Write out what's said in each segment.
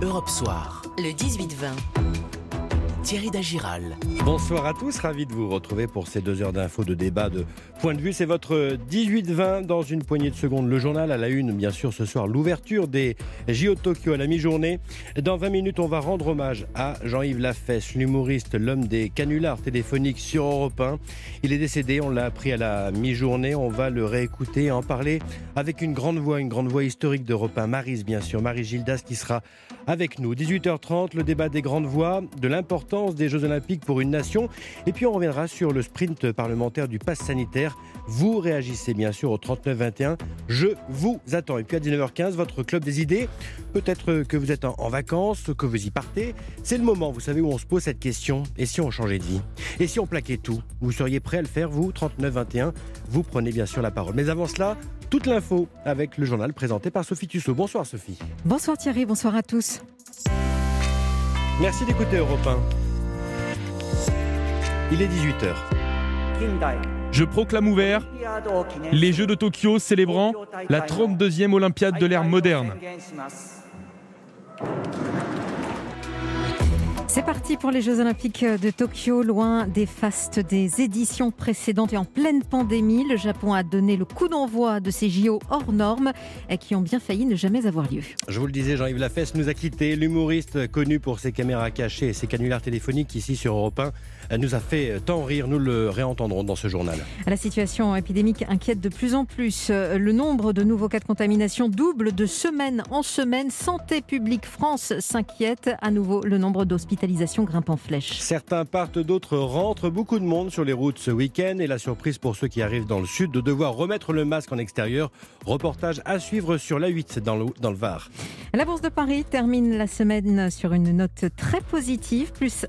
Europe Soir, le 18-20. Thierry Dagiral. Bonsoir à tous, ravi de vous retrouver pour ces 2 heures d'infos, de débat, de point de vue. C'est votre 18-20 dans une poignée de secondes. Le journal à la une, bien sûr, ce soir, l'ouverture des JO de Tokyo à la mi-journée. Dans 20 minutes, on va rendre hommage à Jean-Yves Lafesse, l'humoriste, l'homme des canulars téléphoniques sur Europe 1. Il est décédé, on l'a appris à la mi-journée. On va le réécouter, en parler avec une grande voix historique d'Europe 1, Maryse, bien sûr, Maryse Gildas qui sera avec nous. 18h30, le débat des grandes voix, de l'importance des Jeux Olympiques pour une nation. Et puis on reviendra sur le sprint parlementaire du pass sanitaire. Vous réagissez bien sûr au 39-21. Je vous attends. Et puis à 19h15, votre club des idées. Peut-être que vous êtes en vacances, que vous y partez. C'est le moment, vous savez, où on se pose cette question. Et si on changeait de vie ? Et si on plaquait tout ? Vous seriez prêt à le faire, vous, 39-21 ? Vous prenez bien sûr la parole. Mais avant cela, toute l'info avec le journal présenté par Sophie Tussaud. Bonsoir Sophie. Bonsoir Thierry, bonsoir à tous. Merci d'écouter Europe 1. Il est 18h. Je proclame ouvert les Jeux de Tokyo célébrant la 32e Olympiade de l'ère moderne. C'est parti pour les Jeux Olympiques de Tokyo, loin des fastes des éditions précédentes et en pleine pandémie. Le Japon a donné le coup d'envoi de ces JO hors normes qui ont bien failli ne jamais avoir lieu. Je vous le disais, Jean-Yves Lafesse nous a quittés. L'humoriste connu pour ses caméras cachées et ses canulars téléphoniques ici sur Europe 1 nous a fait tant rire. Nous le réentendrons dans ce journal. La situation épidémique inquiète de plus en plus. Le nombre de nouveaux cas de contamination double de semaine en semaine. Santé publique France s'inquiète. À nouveau, le nombre d'hospitalisations grimpe en flèche. Certains partent, d'autres rentrent. Beaucoup de monde sur les routes ce week-end. Et la surprise pour ceux qui arrivent dans le sud de devoir remettre le masque en extérieur. Reportage à suivre sur l'A8 dans le Var. La Bourse de Paris termine la semaine sur une note très positive. Plus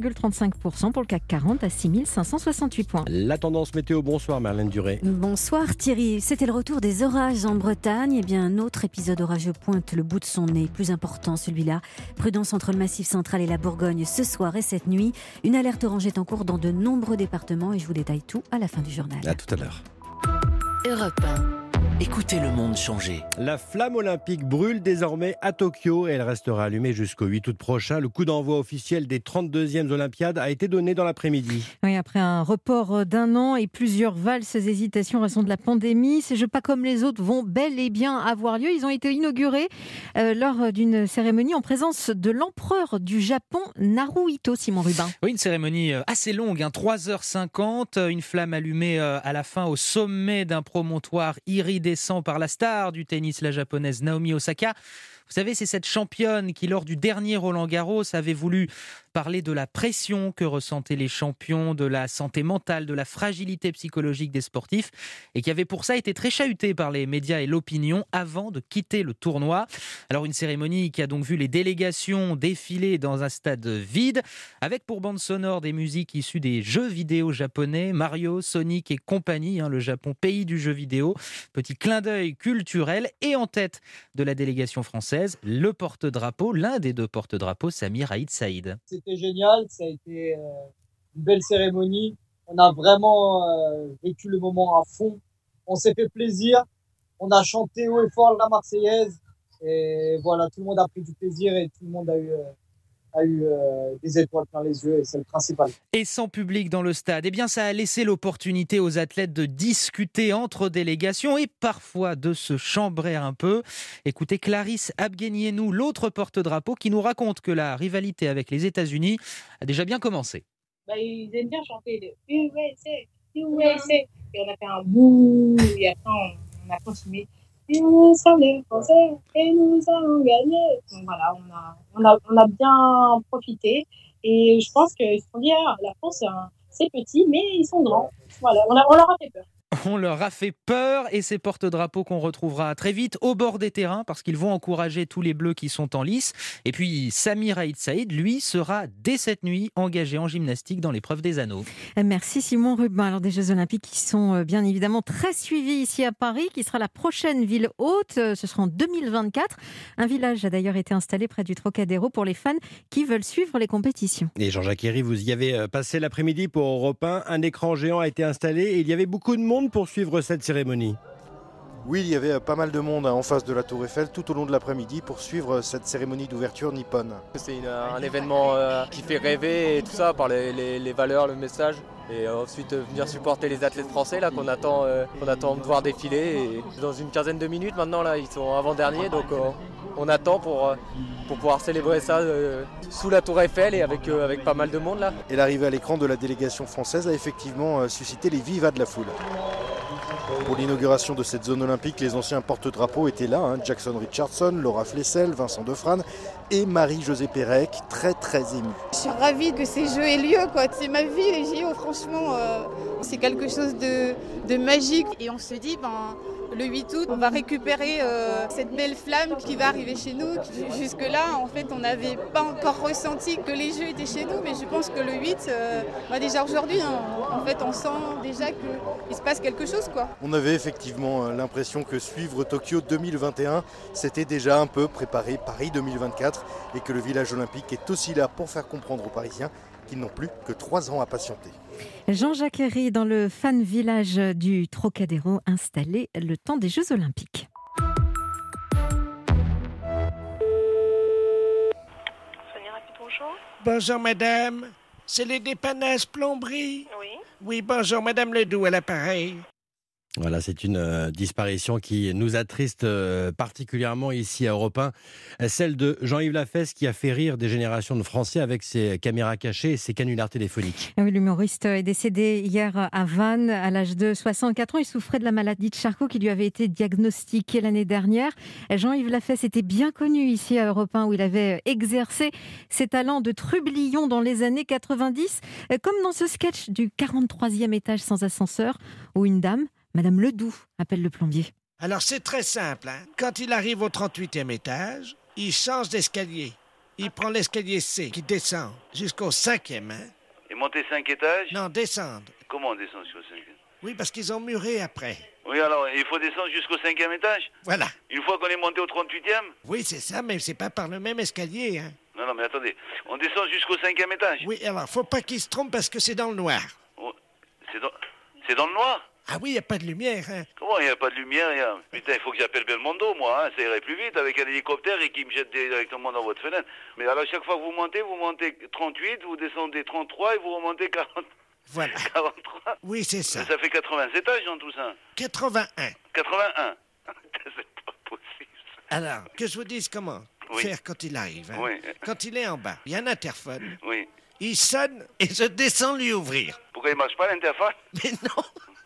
1,35% pour le CAC 40 à 6568 points. La tendance météo, bonsoir Marlène Duré. Bonsoir Thierry. C'était le retour des orages en Bretagne. Eh bien, un autre épisode orageux pointe le bout de son nez. Plus important celui-là. Prudence entre le Massif central et la Bourgogne ce soir et cette nuit. Une alerte orange est en cours dans de nombreux départements et je vous détaille tout à la fin du journal. À tout à l'heure. Europe 1. Écoutez le monde changer. La flamme olympique brûle désormais à Tokyo et elle restera allumée jusqu'au 8 août prochain. Le coup d'envoi officiel des 32e Olympiades a été donné dans l'après-midi. Oui, après un report d'1 an et plusieurs valses hésitations raison de la pandémie, ces Jeux pas comme les autres vont bel et bien avoir lieu. Ils ont été inaugurés lors d'une cérémonie en présence de l'empereur du Japon, Naruhito. Simon Rubin. Oui, une cérémonie assez longue, 3h50, une flamme allumée à la fin au sommet d'un promontoire iridescent par la star du tennis, la japonaise Naomi Osaka. Vous savez, c'est cette championne qui, lors du dernier Roland-Garros, avait voulu parler de la pression que ressentaient les champions, de la santé mentale, de la fragilité psychologique des sportifs, et qui avait pour ça été très chahutée par les médias et l'opinion avant de quitter le tournoi. Alors une cérémonie qui a donc vu les délégations défiler dans un stade vide, avec pour bande sonore des musiques issues des jeux vidéo japonais, Mario, Sonic et compagnie, le Japon, pays du jeu vidéo. Petit clin d'œil culturel, et en tête de la délégation française, le porte-drapeau, l'un des 2 porte-drapeaux, Samir Aït Saïd. C'était génial, ça a été une belle cérémonie. On a vraiment vécu le moment à fond. On s'est fait plaisir. On a chanté haut et fort la Marseillaise. Et voilà, tout le monde a pris du plaisir et tout le monde a eu des étoiles plein les yeux et c'est le principal. Et sans public dans le stade, eh bien ça a laissé l'opportunité aux athlètes de discuter entre délégations et parfois de se chambrer un peu. Écoutez Clarisse Abguenienou, l'autre porte-drapeau, qui nous raconte que la rivalité avec les États-Unis a déjà bien commencé. Ils aiment bien chanter le USA, USA. Et on a fait un bouh et après on a continué. Nous sommes les Français et nous allons gagner. Donc voilà, on a bien profité et je pense qu'ils se sont dit la France c'est petit mais ils sont grands. Voilà, on leur a fait peur. On leur a fait peur et ces porte-drapeaux qu'on retrouvera très vite au bord des terrains parce qu'ils vont encourager tous les bleus qui sont en lice. Et puis Samir Aït Saïd, lui, sera dès cette nuit engagé en gymnastique dans l'épreuve des anneaux. Merci Simon Rubin. Alors des Jeux Olympiques qui sont bien évidemment très suivis ici à Paris, qui sera la prochaine ville hôte. Ce sera en 2024. Un village a d'ailleurs été installé près du Trocadéro pour les fans qui veulent suivre les compétitions. Et Jean-Jacques Herry, vous y avez passé l'après-midi pour Europe 1. Un écran géant a été installé et il y avait beaucoup de monde pour suivre cette cérémonie. Oui, il y avait pas mal de monde en face de la Tour Eiffel tout au long de l'après-midi pour suivre cette cérémonie d'ouverture nippone. C'est un événement qui fait rêver et tout ça par les valeurs, le message. Et ensuite venir supporter les athlètes français là, qu'on attend de voir défiler. Et dans une quinzaine de minutes maintenant, là, ils sont avant-derniers, donc on attend pour pouvoir célébrer ça sous la Tour Eiffel et avec pas mal de monde là. Et l'arrivée à l'écran de la délégation française a effectivement suscité les vivas de la foule. Pour l'inauguration de cette zone olympique, les anciens porte-drapeaux étaient là, Jackson Richardson, Laura Flessel, Vincent Defrane et Marie-Josée Pérec, très très émue. Je suis ravie que ces Jeux aient lieu, quoi. C'est ma vie, les JO, franchement, c'est quelque chose de magique. Et on se dit, le 8 août, on va récupérer cette belle flamme qui va arriver chez nous. Jusque-là, en fait, on n'avait pas encore ressenti que les Jeux étaient chez nous, mais je pense que le 8, déjà aujourd'hui, en fait, on sent déjà qu'il se passe quelque chose, quoi. On avait effectivement l'impression que suivre Tokyo 2021, c'était déjà un peu préparer Paris 2024 et que le village olympique est aussi là pour faire comprendre aux Parisiens qu'ils n'ont plus que 3 ans à patienter. Jean-Jacques Herry dans le fan village du Trocadéro installé le temps des Jeux Olympiques. Bonjour madame, c'est les dépannages plomberie. Oui, bonjour madame Ledoux à l'appareil. Voilà, c'est une disparition qui nous attriste particulièrement ici à Europe 1. Celle de Jean-Yves Lafesse qui a fait rire des générations de Français avec ses caméras cachées et ses canulars téléphoniques. Oui, l'humoriste est décédé hier à Vannes à l'âge de 64 ans. Il souffrait de la maladie de Charcot qui lui avait été diagnostiquée l'année dernière. Jean-Yves Lafesse était bien connu ici à Europe 1 où il avait exercé ses talents de trublion dans les années 90, comme dans ce sketch du 43e étage sans ascenseur où une dame, Madame Ledoux, appelle le plombier. Alors c'est très simple, Quand il arrive au 38e étage, il change d'escalier. Il prend l'escalier C qui descend jusqu'au 5e. Et monter 5 étages? Non, descendre. Comment on descend jusqu'au 5e? Oui, parce qu'ils ont muré après. Oui, alors il faut descendre jusqu'au 5e étage? Voilà. Une fois qu'on est monté au 38e? Oui, c'est ça, mais c'est pas par le même escalier, Non, mais attendez. On descend jusqu'au 5e étage? Oui, alors faut pas qu'il se trompe parce que c'est dans le noir. Oh, c'est dans le noir? Ah oui, il n'y a pas de lumière, Comment il n'y a pas de lumière? Putain, il faut que j'appelle Belmondo, moi, ça irait plus vite avec un hélicoptère et qui me jette directement dans votre fenêtre. Mais alors, chaque fois que vous montez 38, vous descendez 33 et vous remontez 40. Voilà. 43. Oui, c'est ça. Ça fait 80 étages dans tout ça. 81. 81. C'est pas possible. Alors, que je vous dise comment faire quand il arrive. Oui. Quand il est en bas, il y a un interphone. Oui. Il sonne et je descends lui ouvrir. Pourquoi il marche pas l'interphone? Mais non.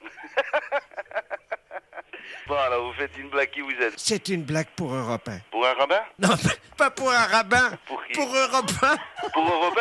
Bon, alors vous faites une blague, qui vous êtes? C'est une blague pour Europe 1. Pour un rabbin? Non, pas pour un rabbin. Pour qui? Pour Europe 1. Pour Europe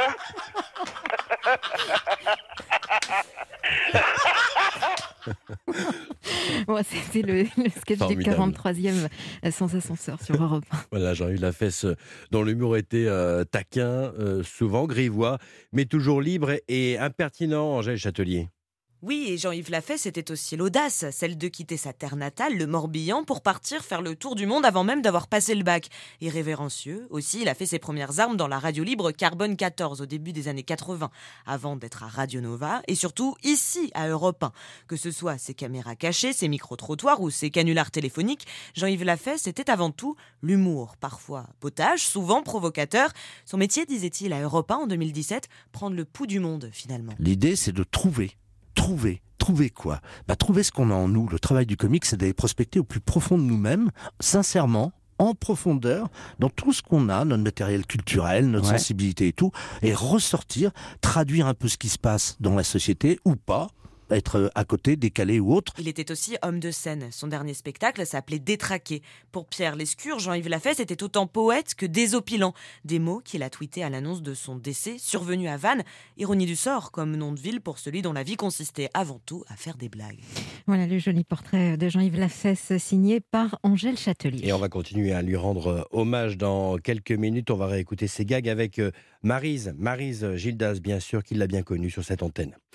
1? Bon, c'était le sketch Formidable. du 43e sans ascenseur sur Europe 1. Voilà, Jean-Yves Lafesse, dont l'humour était taquin, souvent grivois, mais toujours libre et impertinent, Angèle Châtelier. Oui, et Jean-Yves Lafesse était aussi l'audace, celle de quitter sa terre natale, le Morbihan, pour partir faire le tour du monde avant même d'avoir passé le bac. Irrévérencieux, aussi, il a fait ses premières armes dans la radio libre Carbone 14 au début des années 80, avant d'être à Radio Nova, et surtout ici, à Europe 1. Que ce soit ses caméras cachées, ses micro-trottoirs ou ses canulars téléphoniques, Jean-Yves Lafesse était avant tout l'humour, parfois potage, souvent provocateur. Son métier, disait-il à Europe 1 en 2017, prendre le pouls du monde, finalement. L'idée, c'est de trouver quoi? Trouver ce qu'on a en nous. Le travail du comique, c'est d'aller prospecter au plus profond de nous-mêmes, sincèrement, en profondeur, dans tout ce qu'on a, notre matériel culturel, notre sensibilité et tout, et ressortir, traduire un peu ce qui se passe dans la société, ou pas, être à côté, décalé ou autre. Il était aussi homme de scène. Son dernier spectacle s'appelait Détraqué. Pour Pierre Lescure, Jean-Yves Lafesse était autant poète que désopilant. Des mots qu'il a tweetés à l'annonce de son décès, survenu à Vannes. Ironie du sort, comme nom de ville pour celui dont la vie consistait avant tout à faire des blagues. Voilà le joli portrait de Jean-Yves Lafesse signé par Angèle Châtelier. Et on va continuer à lui rendre hommage dans quelques minutes. On va réécouter ses gags avec Maryse Gildas, bien sûr, qui l'a bien connu sur cette antenne.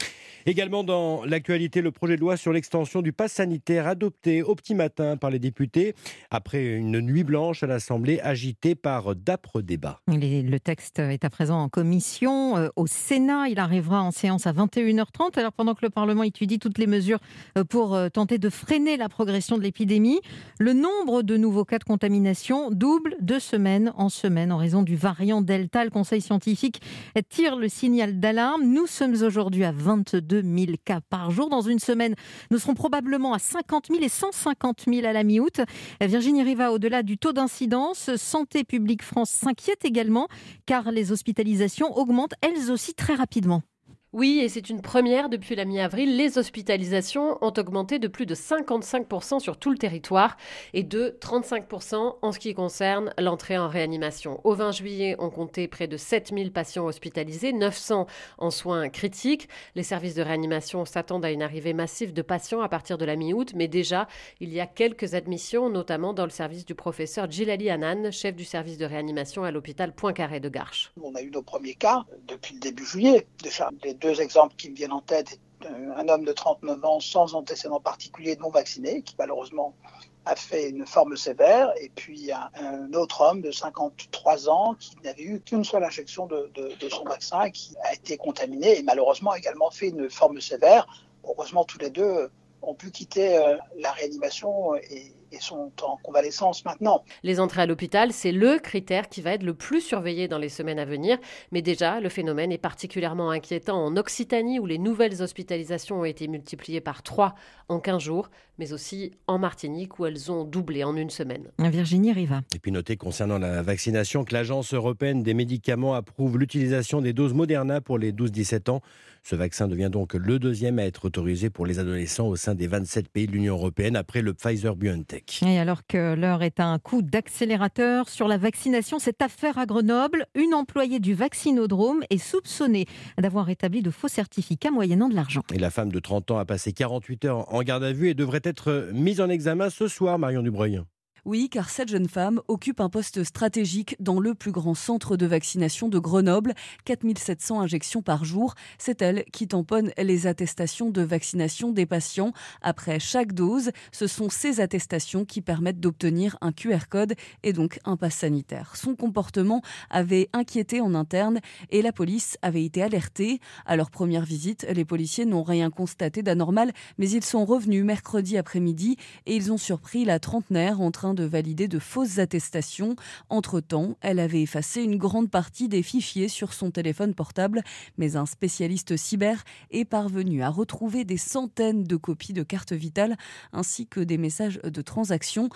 Également dans l'actualité, le projet de loi sur l'extension du pass sanitaire adopté au petit matin par les députés après une nuit blanche à l'Assemblée agitée par d'âpres débats. Le texte est à présent en commission au Sénat. Il arrivera en séance à 21h30. Alors pendant que le Parlement étudie toutes les mesures pour tenter de freiner la progression de l'épidémie, le nombre de nouveaux cas de contamination double de semaine en semaine en raison du variant Delta. Le Conseil scientifique tire le signal d'alarme. Nous sommes aujourd'hui à 22 000 cas par jour. Dans une semaine, nous serons probablement à 50 000 et 150 000 à la mi-août. Virginie Riva, au-delà du taux d'incidence, Santé publique France s'inquiète également car les hospitalisations augmentent elles aussi très rapidement. Oui, et c'est une première depuis la mi-avril. Les hospitalisations ont augmenté de plus de 55% sur tout le territoire et de 35% en ce qui concerne l'entrée en réanimation. Au 20 juillet, on comptait près de 7000 patients hospitalisés, 900 en soins critiques. Les services de réanimation s'attendent à une arrivée massive de patients à partir de la mi-août, mais déjà, il y a quelques admissions, notamment dans le service du professeur Djilali Hanan, chef du service de réanimation à l'hôpital Poincaré de Garches. On a eu nos premiers cas depuis le début juillet. Déjà, les deux exemples qui me viennent en tête, un homme de 39 ans sans antécédent particulier non vacciné qui malheureusement a fait une forme sévère, et puis un autre homme de 53 ans qui n'avait eu qu'une seule injection de son vaccin, qui a été contaminé et malheureusement également fait une forme sévère. Heureusement, tous les deux ont pu quitter la réanimation et sont en convalescence maintenant. Les entrées à l'hôpital, c'est le critère qui va être le plus surveillé dans les semaines à venir. Mais déjà, le phénomène est particulièrement inquiétant en Occitanie, où les nouvelles hospitalisations ont été multipliées par 3 en 15 jours, mais aussi en Martinique, où elles ont doublé en une semaine. Virginie Riva. Et puis notez concernant la vaccination que l'Agence européenne des médicaments approuve l'utilisation des doses Moderna pour les 12-17 ans. Ce vaccin devient donc le deuxième à être autorisé pour les adolescents au sein des 27 pays de l'Union européenne après le Pfizer-BioNTech. Et alors que l'heure est à un coup d'accélérateur sur la vaccination, cette affaire à Grenoble, une employée du vaccinodrome est soupçonnée d'avoir établi de faux certificats moyennant de l'argent. Et la femme de 30 ans a passé 48 heures en garde à vue et devrait être mise en examen ce soir, Marion Dubreuil. Oui, car cette jeune femme occupe un poste stratégique dans le plus grand centre de vaccination de Grenoble. 4700 injections par jour. C'est elle qui tamponne les attestations de vaccination des patients. Après chaque dose, ce sont ces attestations qui permettent d'obtenir un QR code et donc un pass sanitaire. Son comportement avait inquiété en interne et la police avait été alertée. À leur première visite, les policiers n'ont rien constaté d'anormal, mais ils sont revenus mercredi après-midi et ils ont surpris la trentenaire en train de valider de fausses attestations. Entre-temps, elle avait effacé une grande partie des fichiers sur son téléphone portable, mais un spécialiste cyber est parvenu à retrouver des centaines de copies de cartes vitales ainsi que des messages de transaction.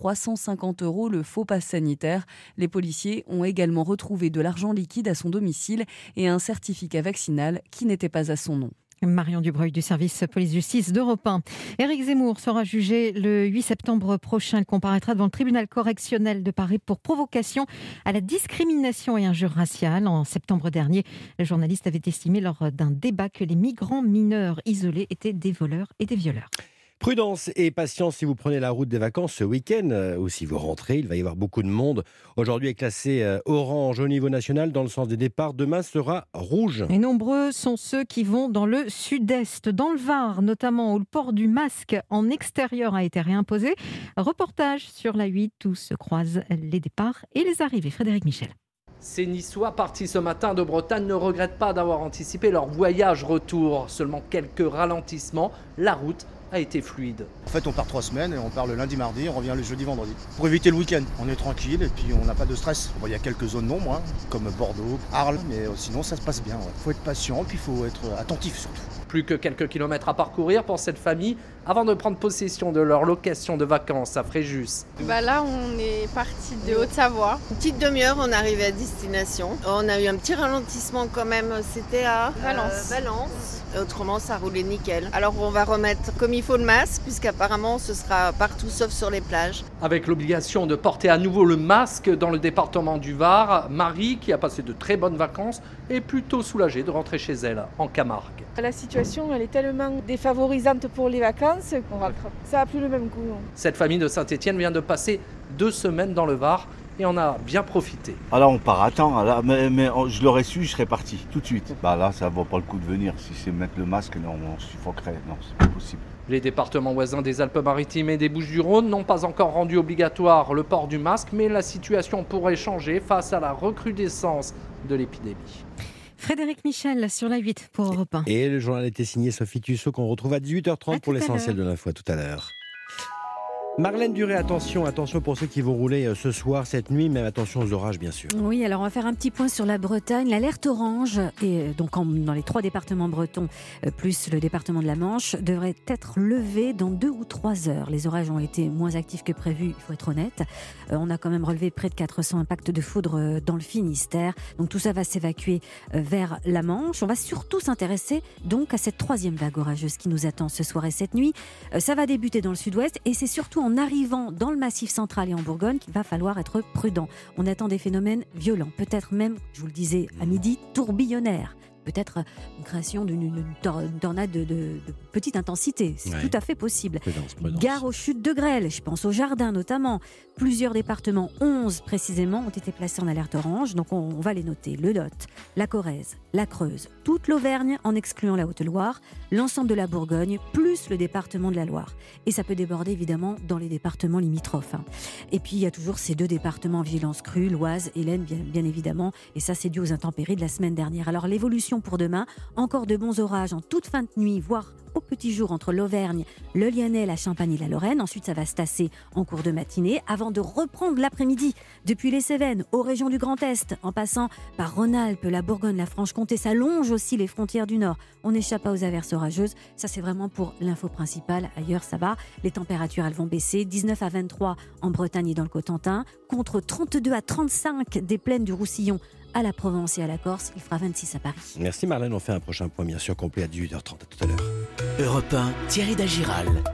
350 € le faux pass sanitaire. Les policiers ont également retrouvé de l'argent liquide à son domicile et un certificat vaccinal qui n'était pas à son nom. Marion Dubreuil du service police-justice d'Europe 1. Éric Zemmour sera jugé le 8 septembre prochain. Il comparaîtra devant le tribunal correctionnel de Paris pour provocation à la discrimination et injure raciale. En septembre dernier, le journaliste avait estimé lors d'un débat que les migrants mineurs isolés étaient des voleurs et des violeurs. Prudence et patience si vous prenez la route des vacances ce week-end ou si vous rentrez, il va y avoir beaucoup de monde. Aujourd'hui est classé orange au niveau national dans le sens des départs. Demain sera rouge. Et nombreux sont ceux qui vont dans le sud-est, dans le Var notamment, où le port du masque en extérieur a été réimposé. Reportage sur la 8 où se croisent les départs et les arrivées. Frédéric Michel. Ces Niçois partis ce matin de Bretagne ne regrettent pas d'avoir anticipé leur voyage retour. Seulement quelques ralentissements, la route a été fluide. En fait, on part 3 semaines et on part le lundi, mardi, on revient le jeudi, vendredi. Pour éviter le week-end, on est tranquille et puis on n'a pas de stress. Bon, il y a quelques zones d'ombre, comme Bordeaux, Arles, mais sinon ça se passe bien. Il faut être patient et puis il faut être attentif surtout. Plus que quelques kilomètres à parcourir pour cette famille avant de prendre possession de leur location de vacances à Fréjus. Là, on est parti de Haute-Savoie. Une petite demi-heure, on est arrivé à destination. On a eu un petit ralentissement quand même, c'était à Valence. Autrement, ça roulait nickel. Alors, on va remettre comme il faut le masque, puisqu'apparemment, ce sera partout sauf sur les plages. Avec l'obligation de porter à nouveau le masque dans le département du Var, Marie, qui a passé de très bonnes vacances, est plutôt soulagée de rentrer chez elle, en Camargue. La situation, elle est tellement défavorisante pour les vacances qu'on rentre. Ça n'a plus le même goût. Non. Cette famille de Saint-Étienne vient de passer 2 semaines dans le Var et en a bien profité. Ah là on part à temps, là, mais je l'aurais su, je serais parti tout de suite. Là ça vaut pas le coup de venir, si c'est mettre le masque, non, on suffoquerait, non c'est pas possible. Les départements voisins des Alpes-Maritimes et des Bouches-du-Rhône n'ont pas encore rendu obligatoire le port du masque, mais la situation pourrait changer face à la recrudescence de l'épidémie. Frédéric Michel sur la 8 pour Europe 1. Et le journal était signé Sophie Tussaud qu'on retrouve à 18h30 pour l'essentiel de l'info. À tout à l'heure. Marlène Duré, attention pour ceux qui vont rouler ce soir, cette nuit, mais attention aux orages bien sûr. Oui, alors on va faire un petit point sur la Bretagne. L'alerte orange, et donc dans les 3 départements bretons, plus le département de la Manche, devrait être levée dans 2 ou 3 heures. Les orages ont été moins actifs que prévu, il faut être honnête. On a quand même relevé près de 400 impacts de foudre dans le Finistère. Donc tout ça va s'évacuer vers la Manche. On va surtout s'intéresser donc à cette 3e vague orageuse qui nous attend ce soir et cette nuit. Ça va débuter dans le sud-ouest et c'est surtout en arrivant dans le Massif central et en Bourgogne qu'il va falloir être prudent. On attend des phénomènes violents, peut-être même, je vous le disais à midi, tourbillonnaires. Peut-être une création d'une tornade de petite intensité. C'est tout à fait possible. Prudence. Gare aux chutes de grêle, je pense au Jardin notamment. Plusieurs départements, 11 précisément, ont été placés en alerte orange. Donc on va les noter. Le Lot, la Corrèze, la Creuse, toute l'Auvergne en excluant la Haute-Loire, l'ensemble de la Bourgogne, plus le département de la Loire. Et ça peut déborder évidemment dans les départements limitrophes. Et puis il y a toujours ces 2 départements en vigilance crue, l'Oise et l'Aisne bien évidemment. Et ça c'est dû aux intempéries de la semaine dernière. Alors l'évolution pour demain, encore de bons orages en toute fin de nuit, voire au petit jour entre l'Auvergne, le Lyonnais, la Champagne et la Lorraine. Ensuite, ça va se tasser en cours de matinée avant de reprendre l'après-midi. Depuis les Cévennes, aux régions du Grand Est, en passant par Rhône-Alpes, la Bourgogne, la Franche-Comté, ça longe aussi les frontières du Nord. On n'échappe pas aux averses orageuses. Ça, c'est vraiment pour l'info principale. Ailleurs, ça va. Les températures, elles vont baisser. 19 à 23 en Bretagne et dans le Cotentin, contre 32 à 35 des plaines du Roussillon à la Provence et à la Corse. Il fera 26 à Paris. Merci Marlène, on fait un prochain point bien sûr complet à 18h30. À tout à l'heure. Europe 1, Thierry Dagiral.